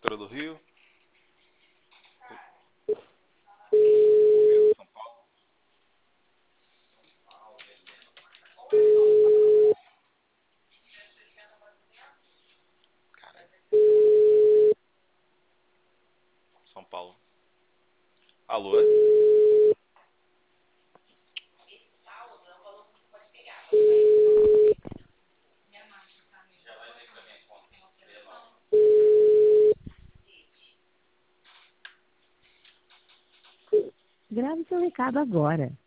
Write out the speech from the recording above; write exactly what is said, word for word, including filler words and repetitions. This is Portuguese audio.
Prefeitura do Rio. São Paulo. Caralho. São Paulo. Alô? Grave seu recado agora.